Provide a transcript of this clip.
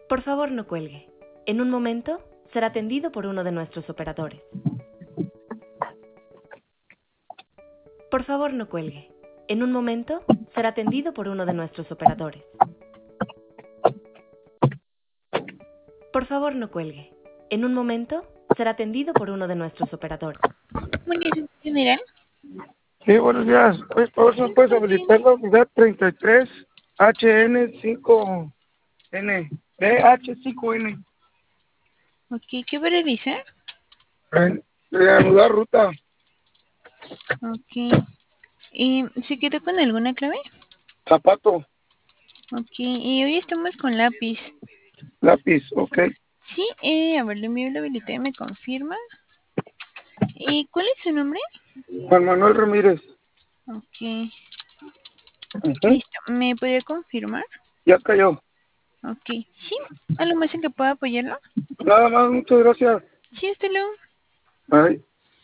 Por favor, no cuelgue. En un momento será atendido por uno de nuestros operadores. Por favor, no cuelgue. En un momento será atendido por uno de nuestros operadores. Por favor, no cuelgue. En un momento será atendido por uno de nuestros operadores. Munición general. Sí, buenos días. Oye, por favor, ¿me puedes habilitar la unidad 33 HN5N? DH5N. Ok, ¿qué va a revisar? Reanudar ruta. Ok. ¿Se quedó con alguna clave? Zapato. Ok, y hoy estamos con lápiz. Lápiz, ok. Sí, a ver, le envío la habilidad y me confirma. ¿Y cuál es su nombre? Juan Manuel Ramírez. Ok, Ujú. listo. ¿Me podría confirmar? Ya cayó. Ok, sí. ¿Algo más en que pueda apoyarlo? Nada más, muchas gracias. Sí, hasta luego. Bye.